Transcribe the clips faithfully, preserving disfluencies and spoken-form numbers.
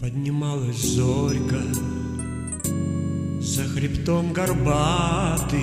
Поднималась зорька за хребтом горбатый,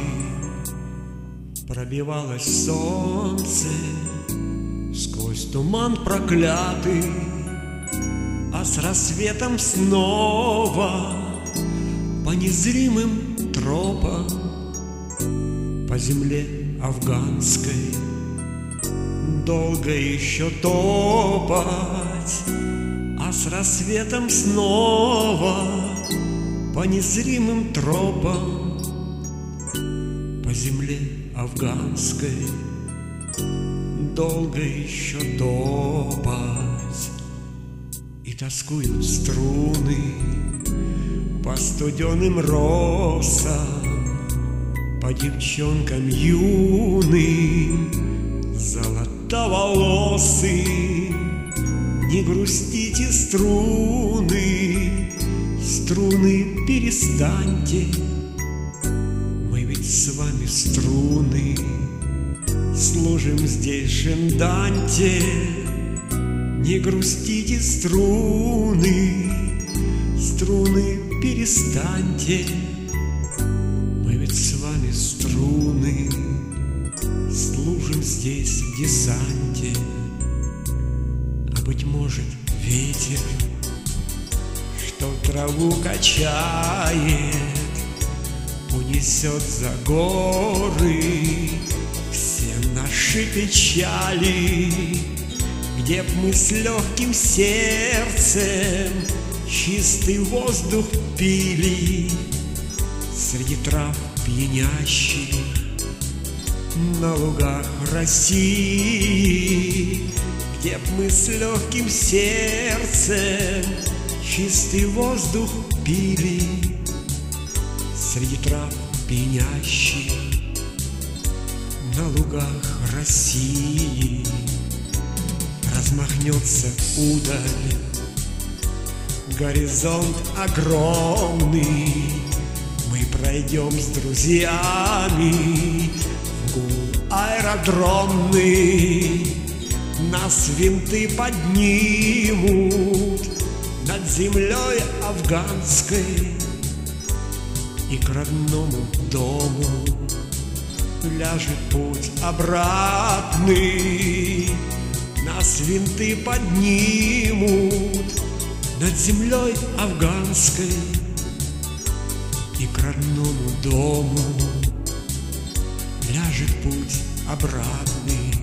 пробивалось солнце сквозь туман проклятый, а с рассветом снова по незримым тропам по земле афганской долго еще топать, а с рассветом снова по незримым тропам по земле афганской долго еще топать. И тоскуют струны по студеным росам, по девчонкам юным золотоволосым. Не грустите, струны, струны, перестаньте, мы ведь с вами струны, служим здесь Шенданте. Не грустите, струны, струны, перестаньте, мы ведь с вами струны, служим здесь в десанте. А быть может, ветер, что траву качает, унесет за горы все наши печали, где б мы с легким сердцем чистый воздух пили среди трав пьянящих на лугах России, где б мы с легким сердцем чистый воздух пили среди трав пьянящих на лугах России. Размахнется удаль, горизонт огромный, мы пройдем с друзьями в гул аэродромный. Нас винты поднимут над землей афганской, и к родному дому ляжет путь обратный. Нас винты поднимут над землей афганской, и к родному дому ляжет путь обратный.